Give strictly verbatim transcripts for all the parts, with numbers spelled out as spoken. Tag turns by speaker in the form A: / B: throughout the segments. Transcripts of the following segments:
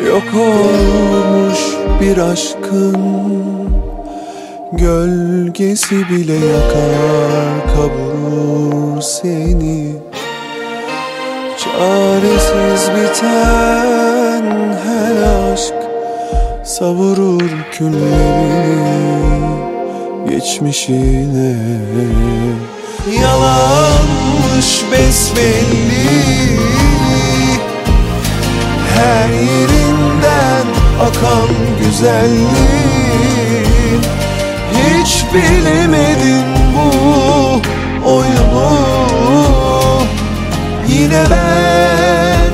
A: Yok olmuş bir aşkın gölgesi bile yakar kavurur seni. Çaresiz biten her aşk savurur küllerini geçmişine. Yalanmış besbelli, her yerinden akan güzelliğin. Hiç bilemedin bu oyunu, yine ben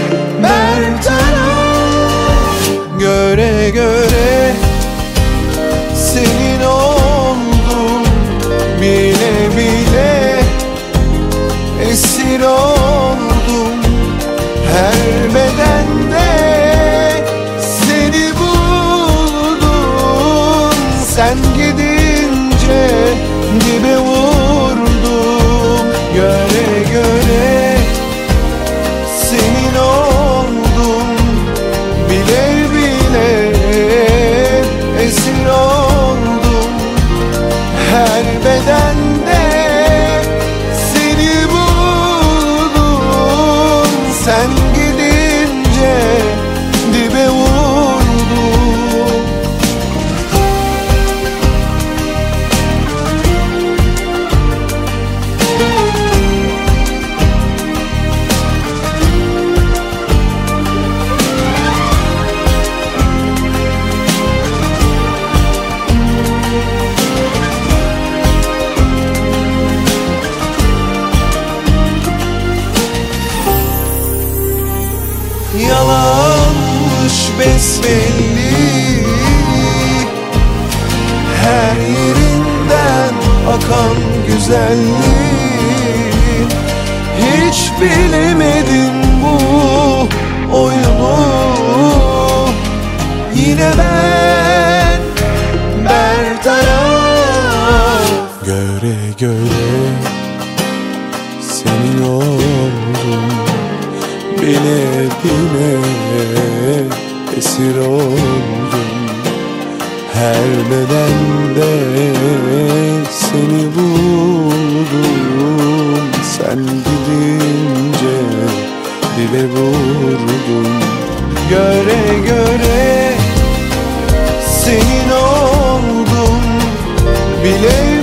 A: bertaraf. Göre göre senin oldum, bile bile esir oldum. Her bedende seni buldum, sen gidince dibe vurdum. Göre göre senin oldum, bile bile esir oldum. Her bedende seni buldum, sen gidince dibe vurdum. Yalanmış besbelli, her yerinden akan güzelliğin. Hiç bilemedin bu oyunu, yine ben bertaraf. Göre göre senin oldum, bile bile esir oldum. Her bedende seni buldum, sen gidince dibe vurdum. Göre göre senin oldum, bile